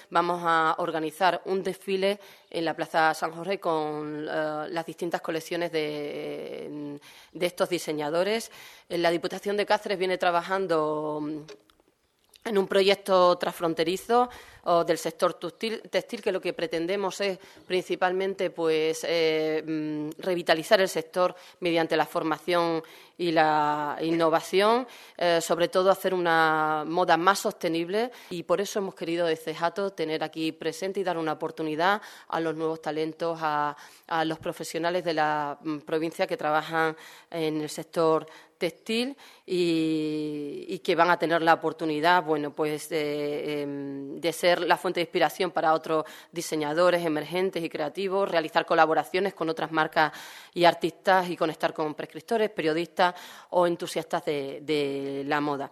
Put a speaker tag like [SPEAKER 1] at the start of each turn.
[SPEAKER 1] vamos a organizar un desfile en la Plaza San Jorge con las distintas colecciones de estos diseñadores. La Diputación de Cáceres viene trabajando en un proyecto transfronterizo del sector textil, que lo que pretendemos es principalmente revitalizar el sector mediante la formación y la innovación, sobre todo hacer una moda más sostenible, y por eso hemos querido desde Cejato tener aquí presente y dar una oportunidad a los nuevos talentos, a los profesionales de la provincia que trabajan en el sector textil y que van a tener la oportunidad, de ser la fuente de inspiración para otros diseñadores emergentes y creativos, realizar colaboraciones con otras marcas y artistas y conectar con prescriptores, periodistas o entusiastas de la moda.